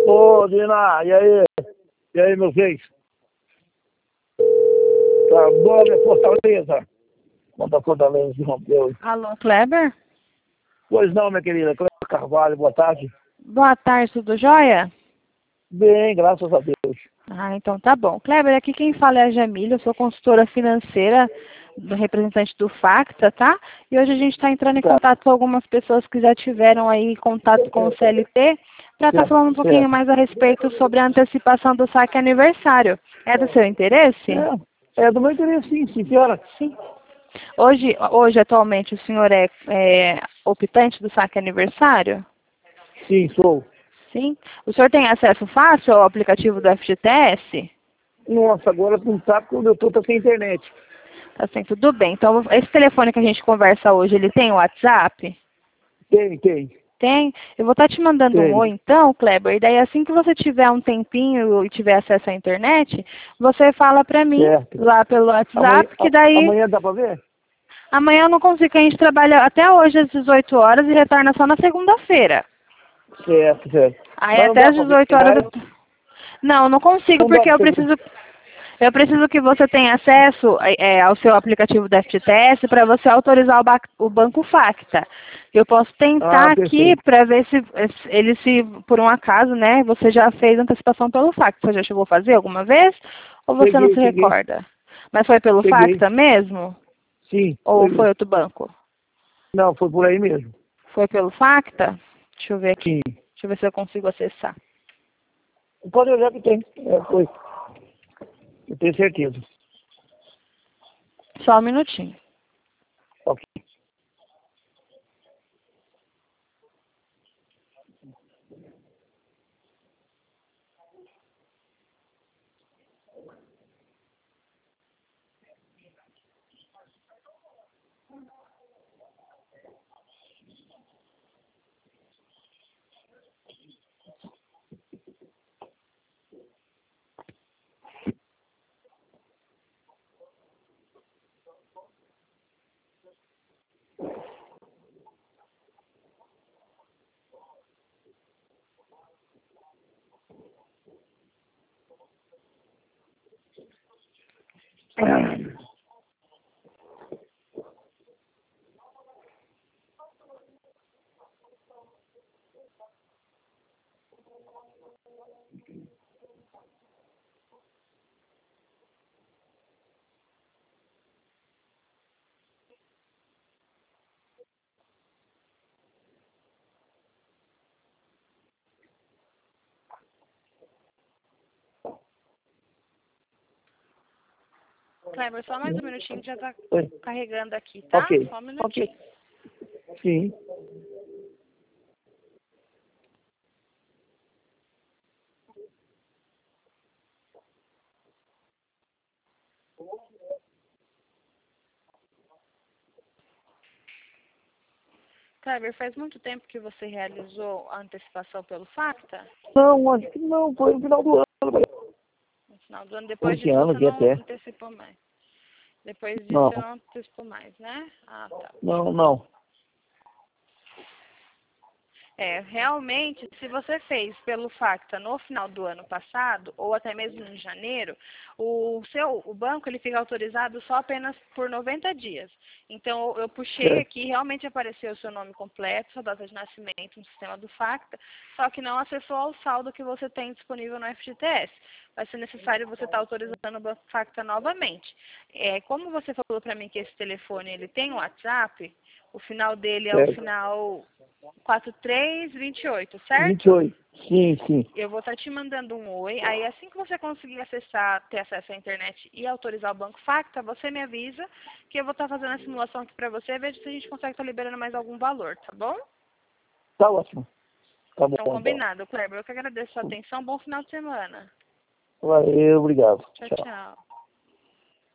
Ô, Dina, e aí? E aí, meus reis? Tá boa, minha Fortaleza? Quanta Fortaleza se rompeu. Alô, Kleber? Pois não, minha querida. Cleber Carvalho, boa tarde. Boa tarde, tudo jóia? Bem, graças a Deus. Ah, então tá bom. Kleber, aqui quem fala é a Jamília, eu sou consultora financeira, representante do Facta, tá? E hoje a gente está entrando em Tá, contato com algumas pessoas que já tiveram aí contato com o CLT, para estar falando um certo, pouquinho certo. mais a respeito sobre a antecipação do saque aniversário. É do seu interesse? É do meu interesse, sim, senhora. Sim. Hoje atualmente, o senhor é optante do saque aniversário? Sim, sou. Sim. O senhor tem acesso fácil ao aplicativo do FGTS? Nossa, agora não sabe quando eu tô sem internet. Tá sim, tudo bem. Então, esse telefone que a gente conversa hoje, ele tem WhatsApp? Tem. Tem? Eu vou estar te mandando um oi Tem. então, Kleber, e daí assim que você tiver um tempinho e tiver acesso à internet, você fala pra mim Certo. lá pelo Amanhã, WhatsApp, que daí amanhã dá pra ver? amanhã eu não consigo, que a gente trabalha até hoje às 18 horas e retorna só na segunda-feira. Certo, certo. Aí Mas não até dá às pra ver 18 horas mais? eu... Não, não consigo Não dá porque pra você ver. eu preciso que você tenha acesso ao seu aplicativo da FGTS para você autorizar o Banco Facta. Eu posso Ah, tentar aqui perfeito. para ver se ele, se por um acaso, né, você já fez antecipação pelo Facta. Você já chegou a fazer alguma vez? Ou você não se Cheguei. recorda? Mas foi pelo Cheguei. Facta mesmo? Sim, Ou foi foi mesmo. outro banco? Não, foi por aí mesmo. Foi pelo Facta? Deixa eu ver aqui. Sim. Deixa eu ver se eu consigo acessar. Pode olhar que tem. Foi. Eu tenho certeza. Só um minutinho. Ok. Kleber, só mais um minutinho que já está Foi. carregando aqui, tá? Ok. Só um Ok. minutinho. Sim. Kleber, faz muito tempo que você realizou a antecipação pelo Facta? Não, acho que não. Foi no final do ano. No final do ano, depois Esse disso ano você aqui não até. antecipou mais. Depois disso Não. você não antecipou mais, né? Ah, tá. Não. Realmente, se você fez pelo Facta no final do ano passado, ou até mesmo em janeiro, o banco ele fica autorizado só apenas por 90 dias. Então, eu puxei Certo. aqui, realmente apareceu o seu nome completo, sua data de nascimento no sistema do Facta, só que não acessou ao saldo que você tem disponível no FGTS. Vai ser necessário você estar autorizando o Banco Facta novamente. Como você falou para mim que esse telefone ele tem um WhatsApp, o final dele é o Certo. final 4328, certo? 28. Sim. Eu vou estar te mandando um oi. Aí assim que você conseguir acessar, ter acesso à internet e autorizar o Banco Facta, você me avisa que eu vou estar fazendo a simulação aqui para você, veja se a gente consegue estar liberando mais algum valor, tá bom? Tá ótimo. Tá Então, bom, então. combinado, Kleber. Eu que agradeço a sua atenção. Bom final de semana. Valeu, obrigado. Tchau, Tchau. tchau.